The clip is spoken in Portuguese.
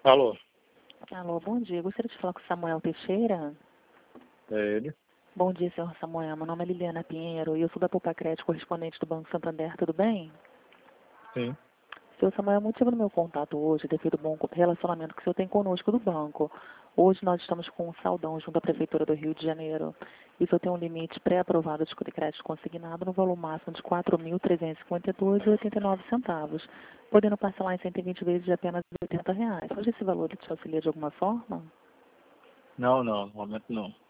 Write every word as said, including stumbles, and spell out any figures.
Alô, Alô, bom dia. Gostaria de falar com o Samuel Teixeira. é ele? Bom dia, senhor Samuel. Meu nome é Liliana Pinheiro e eu sou da Poupa Crédito, correspondente do Banco Santander. Tudo bem? Sim. Senhor Samuel, o motivo do meu contato hoje é devido ao bom relacionamento que o senhor tem conosco do banco. Hoje nós estamos com um saldão junto à Prefeitura do Rio de Janeiro. E o senhor tem um limite pré-aprovado de crédito consignado no valor máximo de quatro mil trezentos e cinquenta e dois reais e oitenta e nove centavos, podendo parcelar em cento e vinte vezes de apenas oitenta reais. Hoje esse valor te auxilia de alguma forma? Não, não, no momento não.